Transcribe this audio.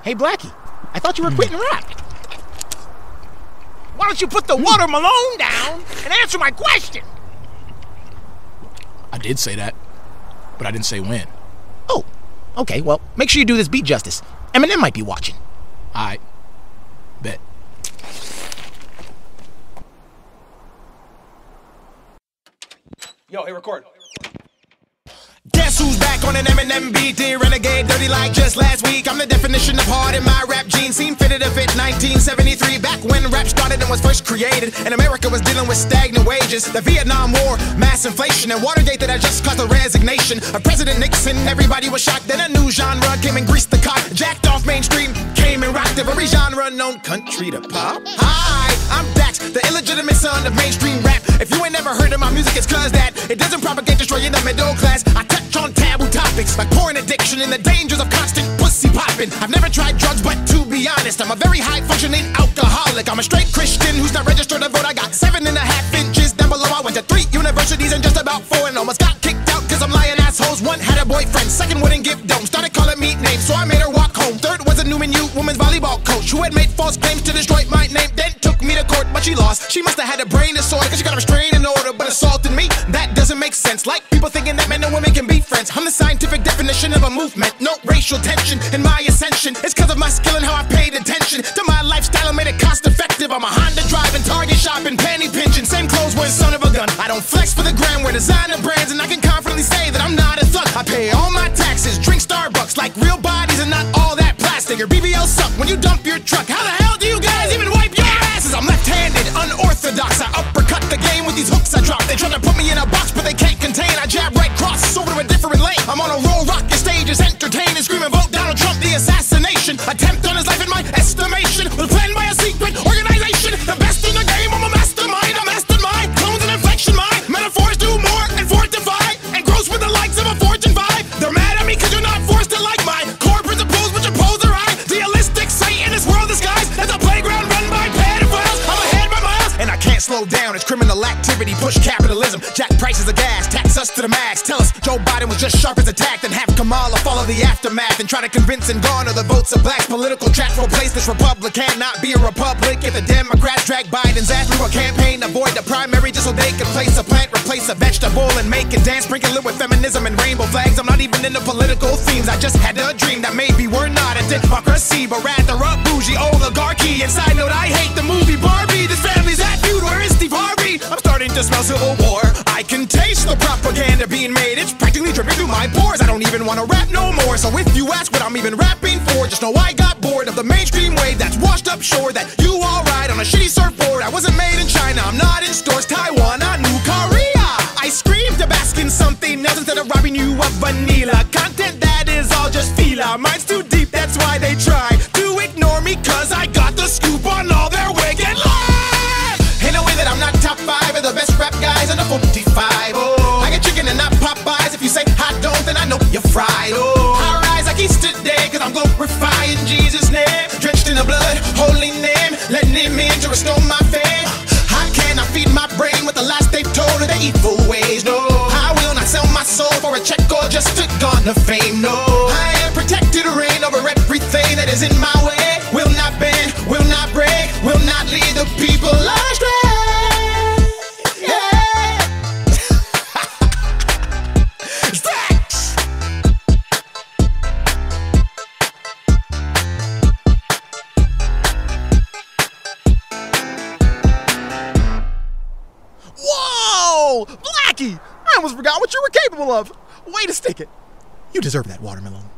Hey, Blackie, I thought you were quitting rap. Why don't you put the Water Malone down and answer my question? I did say that, but I didn't say when. Oh, okay, well, make sure you do this beat justice. Eminem might be watching. Alright. Bet. Yo, hey, record. Guess who's back on an Eminem beat? Dear renegade, dirty like just last week. I'm the definition of hard in my rap gene. Seem fitted to fit 1973, back when rap started and was first created, and America was dealing with stagnant wages. The Vietnam War, mass inflation, and Watergate that had just caused the resignation of President Nixon. Everybody was shocked. Then a new genre came and greased the cot. Jacked off mainstream, came and rocked every genre known country to pop. Hi, I'm Dax, the illegitimate son of mainstream rap. If you ain't never heard of my music, it's cause that it doesn't propagate, destroying the middle class. I touch on taboo topics like porn addiction and the dangers of constant pussy popping. I've never tried drugs, but to be honest, I'm a very high functioning alcoholic. I'm a straight Christian who's not registered to vote. I got 7.5 inches down below. I went to 3 universities and just about 4 and almost got kicked out cause I'm lying assholes. One had a boyfriend, second wouldn't give dome. Started calling me names, so I made her walk home. Third was a Newman U women's volleyball coach who had made false claims to destroy my name. Then took me to court, but she lost. She must have had a brain disorder cause she got a restraining order, but assaulted me. That doesn't make sense. Like people thinking that men and women can be friends. I'm the scientific definition of a movement. No racial tension in my ascension. It's cause of my skill and how I paid attention to my lifestyle and made it cost effective. I'm a Honda driving, Target shopping, penny pinching, same clothes wearing, son of a gun. I don't flex for the gram, wear designer brands, and I can confidently say that I'm not a thug. I pay all my taxes, drink Starbucks like real bodies and not all that plastic. Your BBL suck when you dump your truck. How the hell do you guys even wipe your asses? I'm left-handed, unorthodox. I uppercut the game with these hooks I drop. They try to put me in a box, but they can't contain. I jab right cross over to a different lane. I'm on a roll, rock your stages, entertaining, screaming, vote Donald Trump. The assassination attempt on his life, in my estimation, was planned by a secret organization. The best in the game, I'm a mastermind. A mastermind, clones and inflection, mind. Metaphors do more and fortify, and gross with the likes of a Fortune 5. They're mad at me cause you're not forced to like mine. Core principles which oppose the right. Idealistic Satan, this world disguised as a playground run by pedophiles. I'm ahead by miles, and I can't slow down. It's criminal activity, push capitalism, jack prices of gas, tax us to the max. Tell us Joe Biden was just sharp as a tack, then have Kamala follow the aftermath and try to convince and garner the votes of blacks. Political track will place this republic cannot be a republic. If the Democrats drag Biden's ass through a campaign, avoid the primary just so they can place a plant, replace a vegetable, and make it dance, sprinkle it with feminism and rainbow flags. I'm not even into political themes, I just had a dream that maybe we're not a democracy, but rather a bougie oligarchy. And side note, I hate the movie Barbie. This family's that feud, where is Steve Harvey? I'm starting to smell civil war. I can taste the propaganda being made. It's practically dripping through my pores. I don't even wanna rap no more. So if you ask what I'm even rapping for, just know I got bored of the mainstream wave that's washed up shore that you all ride on a shitty surfboard. I wasn't made in China, I'm not in stores, Taiwan, I knew Korea. I scream to bask in something else instead of robbing you of vanilla content that is all just fila. Mine's too deep, that's why they try to ignore me, cause I got the scoop on all their wicked lies. Ain't no way that I'm not top 5 of the best rap guys under 45. Oh, I get chicken and not Popeyes. If you say I don't, then I know you're fried. Oh, I rise like Easter Day, cause I'm glorifying Jesus' name. Drenched in the blood, holy name, letting him in to restore my fame. How can I feed my brain with the lies they've told of their evil ways? No, I will not sell my soul for a check or just to garner fame. No, I am protected, reign over everything that is in my way. Will not bend, will not break, will not lead the people astray. Whoa! Blackie! I almost forgot what you were capable of. Way to stick it. You deserve that, Watermelon.